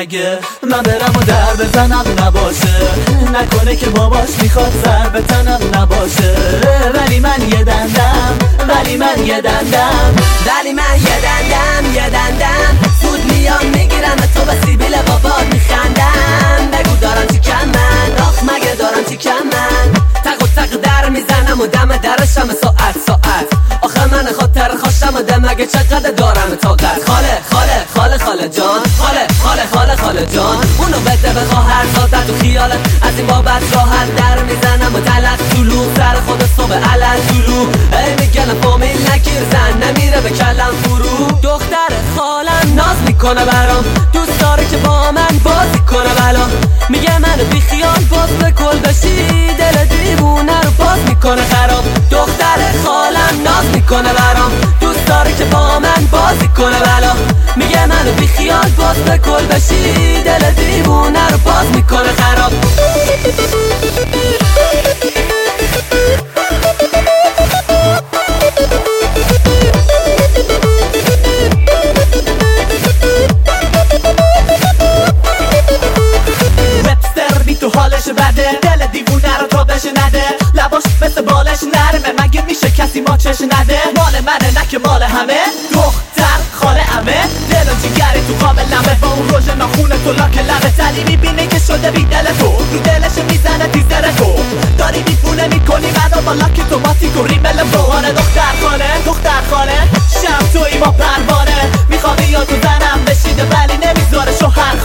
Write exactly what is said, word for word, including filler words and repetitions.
اگه من برم و در بزنم نباشه، نکنه که باباش میخواد سر به تنم نباشه. ولی من یه دندم، ولی من یه دندم، ولی من یه دندم، یه دندم زود میام میگیرم تو به سیبیل بابات میخندم. بگو دارم چیکم من، آخ مگه دارم چیکم من. تق و تق در میزنم و دم درشم ساعت ساعت. آخه من خاطر خوشم و دم مگه چقدر دارم طاقت. خاله خاله خاله خاله جان، خاله خاله خاله خاله جان، اونو بده به خواهر زادت و خیالت از این بابت راحت در میزنم و تلق طلوع سر خود صبح علل طلوع. ای میگلم فامیل نگیر زن نمیره به کلم فرو. دختر خالم ناز میکنه برام، دوست داره که با من بازی کنه بلا. میگه منو بی خیال باز به کل بشی، دل دیوونه رو باز میکنه خراب. دختر خالم ناز میکنه برام، دوست داره که با من بازی کنه بلا. میگه منو بی خیال باز به کل بشی، دل دیوونه رو باز میکنه خراب. تو حالش بده، دل دیوونه رو تابش نده. لباش مثل بالش نرمه، مگه میشه کسی ماچش نده. مال منه نه که مال همه، دختر خاله همه. دل و جیگری تو قابل نمه، با اون روژ ناخونه تو لاک لبه. تلی میبینه که شده بی دل تو، رو دلش میزنه تیزر تو. داری دیوونه میکنی منو با لاک توماتیک و ریمل بوانه. دختر خاله دختر خاله شم توی ما پروانه، میخوام یا تو زنم بشیده ولی نمیذاره شوهر